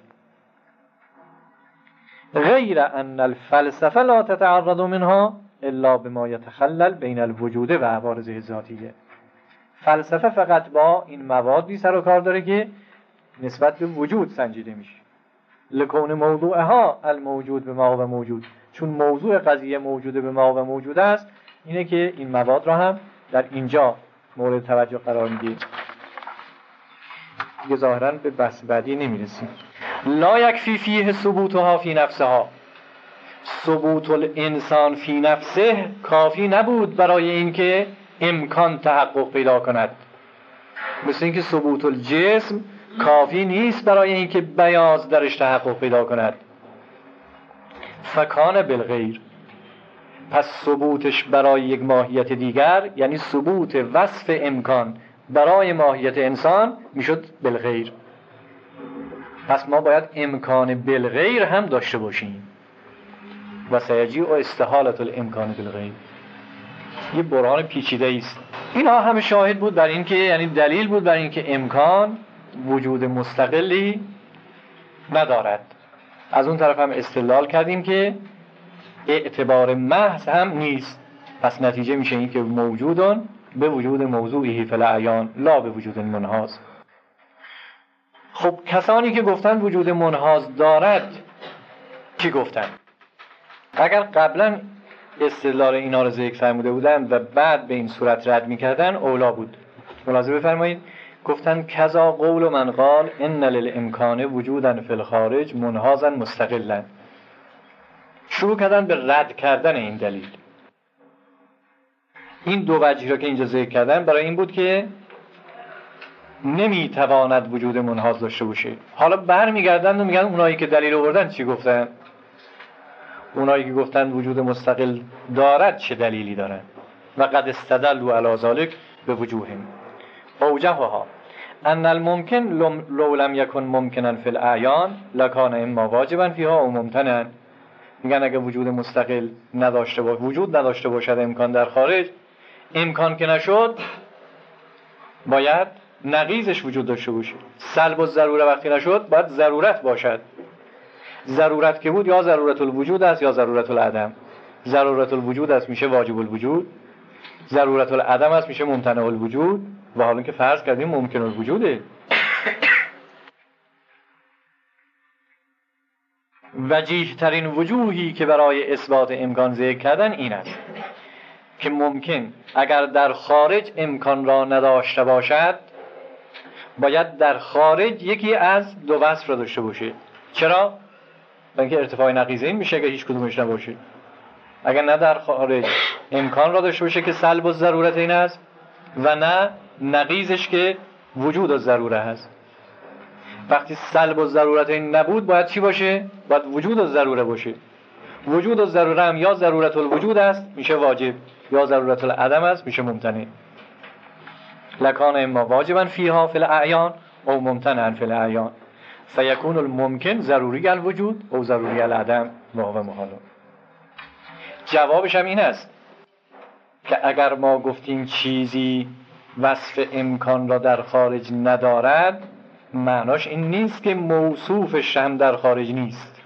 غیر ان الفلسفه لا تتعرض منها الا بما يتخلل بین الوجود و عوارضه ذاتیه. فلسفه فقط با این موادی سر و کار داره که نسبت به وجود سنجیده میشه. لکون موضوعها الموجود به ما و موجود، چون موضوع قضیه موجود به ما و موجود است، اینه که این مواد را هم در اینجا مورد توجه قرار میده. دیگه ظاهراً به بحث بعدی نمیرسیم. لا یکفی فیه ثبوتها فی نفسها، ثبوت الانسان فی نفسه کافی نبود برای اینکه امکان تحقق پیدا کند، مثل اینکه ثبوت الجسم کافی نیست برای اینکه بیاض درش تحقق پیدا کند. فکان بالغیر، پس ثبوتش برای یک ماهیت دیگر، یعنی ثبوت وصف امکان برای ماهیت انسان میشد بالغیر. پس ما باید امکان بالغیر هم داشته باشیم. و سیجیء استحالة الامکان بالغیر، یه برهان پیچیده است. اینا همه شاهد بود بر این که، یعنی دلیل بود بر این که امکان وجود مستقلی ندارد. از اون طرف هم استدلال کردیم که اعتبار محض هم نیست. پس نتیجه میشه این که موجودن به وجود موضوعی فی الاعیان لا به وجود منحاز. خب کسانی که گفتن وجود منحاز دارد چی گفتن؟ اگر قبلا استدلال اینا رو ذکر فرموده بودن و بعد به این صورت رد میکردن اولا بود. ملاحظه بفرمایید، گفتن کذا قول من قال ان للامکان وجودا فی الخارج منحازا مستقلا. شروع کردن به رد کردن این دلیل. این دو وجهی را که اینجا ذکر کردن برای این بود که نمیتواند وجود منحاز داشته باشه. حالا برمیگردن و میگن اونایی که دلیل آوردن چی گفتن؟ اونایی که گفتن وجود مستقل دارد چه دلیلی دارن؟ و قد استدلوا علی ذلک به وجوههم اوجهها ان الممکن لو لم یکن ممکنا فی الاعیان لکان اما واجبا فیها او ممتنعا. میگن اگه وجود مستقل نداشته باشه، وجود نداشته باشد امکان در خارج، امکان که نشد باید نقیضش وجود داشته باشه. سلب الضروره وقتی نشد باید ضرورت باشد. ضرورت که بود یا ضرورت الوجود است یا ضرورت العدم. ضرورت الوجود است میشه واجب الوجود، ضرورت العدم است میشه ممتنع الوجود. و حالا که فرض کردیم ممکن الوجوده. وجیح ترین وجوهی که برای اثبات امکان ذکر کردن این است که ممکن اگر در خارج امکان را نداشته باشد باید در خارج یکی از دو وصف را داشته باشه. چرا؟ اینکه ارتفاع نقیضین میشه اگه هیچ کدومش نباشه. اگر نه در خارج امکان را داشته باشه که سلب الضرورت این است و نه نقیضش که وجود الضروره هست. وقتی سلب الضرورت این نبود باید چی باشه؟ باید وجود الضروره باشه. وجود الضروره هم یا ضرورت الوجود است میشه واجب یا ضرورت العدم است میشه ممتنع. لکان اما واجبا فیها فی الاعیان او ممتنعا فی الاعیان فیکون الممکن ضروری الوجود او ضروری العدم و هو محال. جوابش هم این است که اگر ما گفتیم چیزی وصف امکان را در خارج ندارد، معناش این نیست که موصوفش هم در خارج نیست.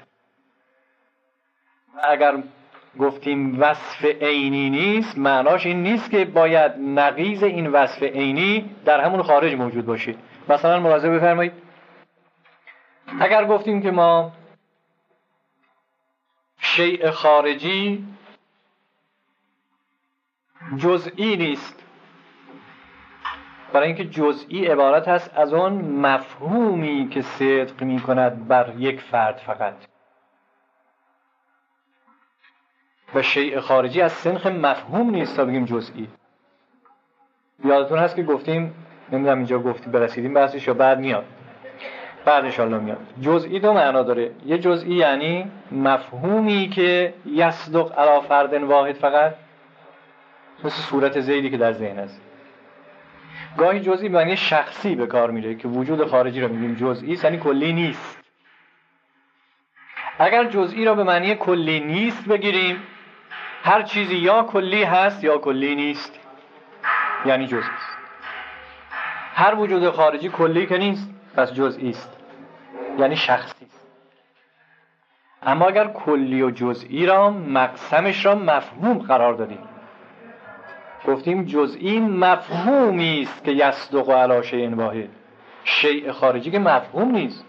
اگر گفتیم وصف عینی نیست، معناش این نیست که باید نقیض این وصف عینی در همون خارج موجود باشه. مثلا ملاحظه بفرمایید، اگر گفتیم که ما شیء خارجی جزئی نیست، برای اینکه جزئی عبارت هست از اون مفهومی که صدق می کند بر یک فرد فقط، و شیء خارجی از سنخ مفهوم نیست تا بگیم جزئی. یادتون هست که گفتیم، نمیدونم اینجا گفتی برسیدیم بحثش یا بعد میاد؟ بعد انشاءالله میاد. جزئی دو معنا داره. یه جزئی یعنی مفهومی که یصدق علی فرد واحد فقط، مثل صورت زیدی که در ذهن است. گاهی جزئی به معنی شخصی به کار میره که وجود خارجی رو میگیم جزئی، یعنی کلی نیست. اگر جزئی را به معنی کلی نیست بگیریم، هر چیزی یا کلی هست یا کلی نیست، یعنی جزئی است. هر وجود خارجی کلی که نیست پس جزئی است، یعنی شخصی است. اما اگر کلی و جزئی را مقسمش را مفهوم قرار دادیم، گفتیم جزئی مفهومی است که یصدق علی شیء واحد، شیء خارجی که مفهوم نیست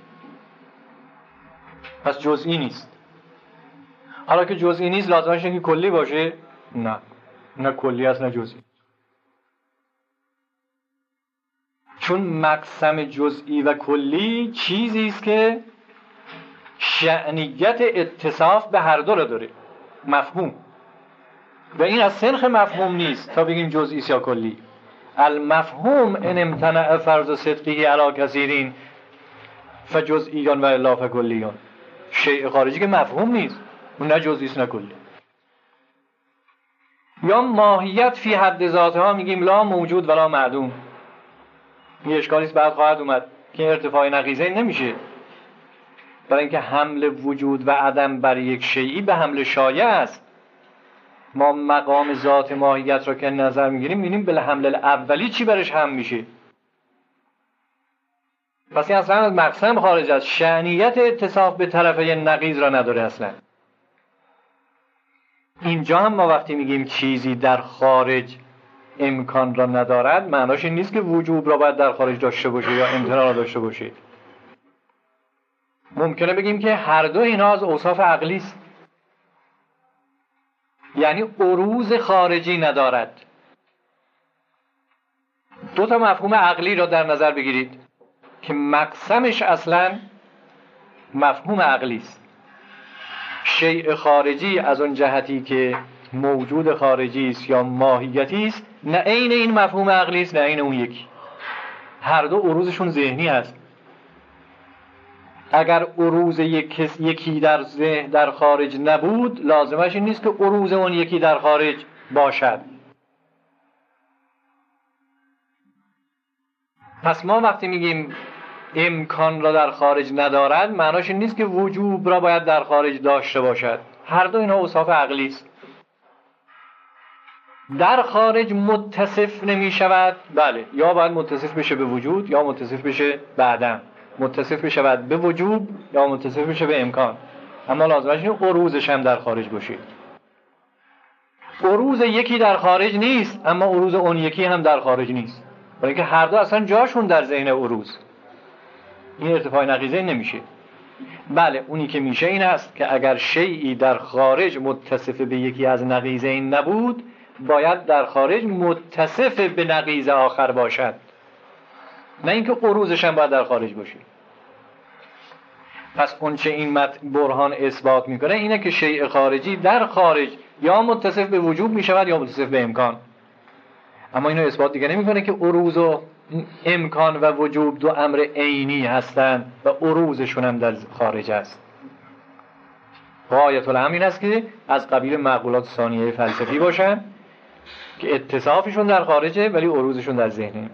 پس جزئی نیست. حالا که جزئی نیست لازمش اینه که کلی باشه؟ نه، نه کلی است نه جزئی. چون مقسم جزئی و کلی چیزی است که شأنیت اتصاف به هر دو را داره، مفهوم، و این از سنخ مفهوم نیست تا بگیم جزئی یا کلی. المفهوم ان امتنع فرض صدقه علی کثیرین فجزئیان و الا فکلیان. شیء خارجی که مفهوم نیست، اون نه جزئی است نه کلی. یا ماهیت فی حد ذاتها میگیم لا موجود ولا معدوم. این اشکالی است بعد خواهد اومد که ارتفاع نقیضین نمیشه، برای اینکه حمل وجود و عدم بر یک شیئی به حمل شایع است. ما مقام ذات ماهیت را که نظر میگیریم میبینیم به حمل اولی چی برش هم میشه. پس این اصلا از مقسم خارج است، شأنیت اتصاف به طرفه نقیض را نداره اصلا. اینجا هم ما وقتی میگیم چیزی در خارج امکان را ندارد، معناش این نیست که وجوب را باید در خارج داشته باشه یا امتناع را داشته باشه. ممکنه بگیم که هر دو اینا از اوصاف عقلی است، یعنی عروض خارجی ندارد. دو تا مفهوم عقلی را در نظر بگیرید که مقسمش اصلا مفهوم عقلی است. شیء خارجی از اون جهتی که موجود خارجی است یا ماهیتی است، نه عین این مفهوم عقلی است نه عین اون یکی. هر دو عروضشون ذهنی است. اگر عروض یک یکی در ذهن در خارج نبود، لازمش این نیست که عروض اون یکی در خارج باشد. پس ما وقتی میگیم امکان را در خارج ندارد، معناش این نیست که وجوب را باید در خارج داشته باشد. هر دو اینا اوصاف عقلی است. در خارج متصف نمی شود، بله، یا باید متصف بشه به وجود یا متصف بشه به عدم، متصف بشه به وجوب یا متصف بشه به امکان، اما لازمش اینه عروضش هم در خارج باشه. عروض یکی در خارج نیست، اما عروض اون یکی هم در خارج نیست، برای اینکه هر دو اصلا جاشون در ذهن عروض. این ارتفاع نقیضین نمیشه. بله، اونی که میشه این است که اگر شیئی در خارج متصف به یکی از نقیضین نبود، باید در خارج متصف به نقیض آخر باشد، نه اینکه عروضش هم باید در خارج باشه. پس اون چه این برهان اثبات میکنه اینه که شیء خارجی در خارج یا متصف به وجوب میشود یا متصف به امکان، اما اینو اثبات دیگه نمیکنه که عروض و امکان و وجوب دو امر عینی هستند و عروضشون هم در خارج است. غایت الامر این است که از قبیل معقولات ثانیه فلسفی باشن که اتصافشون در خارجه ولی عروضشون در ذهنه.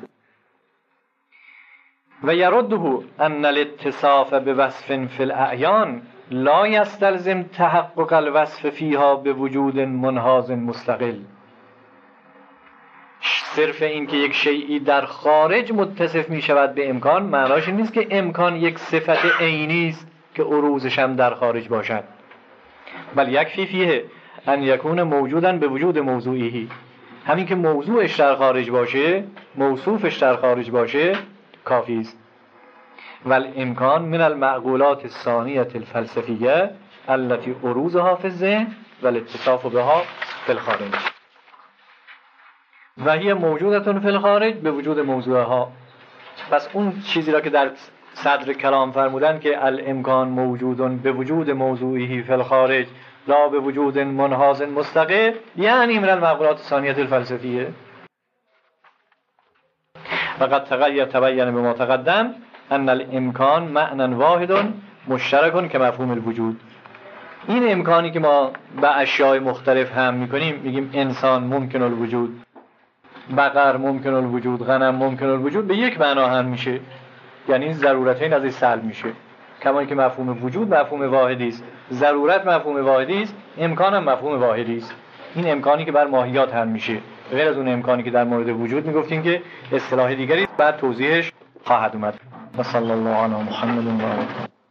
و یرده ان الاتصاف بوصف فی الاعیان لا یستلزم تحقق الوصف فیها بوجود منحاز مستقل. صرف این که یک شیئی در خارج متصف می شود به امکان، معناش این نیست که امکان یک صفت عینی است که عروضش هم در خارج باشد، بل یکفی فیه ان یکون موجودن به وجود موضوعی. همین که موضوعش در خارج باشه، موصوفش در خارج باشه، کافی است. والامکان من المعقولات الثانیه الفلسفیه التي عروضها فی الذهن والاتصاف بها فی الخارج و هی موجودتون فی الخارج به وجود موضوعها. پس اون چیزی را که در صدر کلام فرمودن که الامکان موجودن به وجود موضوعی فی الخارج لا به وجود منحاز مستقل، یعنی من المعقولات الثانیه الفلسفیه. فقط تغیر تبین به ما تقدم ان الامکان معنی واحد مشترک که مفهوم الوجود. این امکانی که ما به اشیاء مختلف هم میکنیم، میگیم انسان ممکن الوجود، بقر ممکن الوجود، غنم ممکن الوجود، به یک معنا هم میشه، یعنی ضرورتین ازش سلب میشه. کما که مفهوم وجود مفهوم واحدی است، ضرورت مفهوم واحدی است، امکان هم مفهوم واحدی است. این امکانی که بر ماهیات هم میشه، غیر از اون امکانی که در مورد وجود میگفتیم که اصطلاح دیگری بعد توضیحش خواهد اومد. صلی الله علی محمد و آله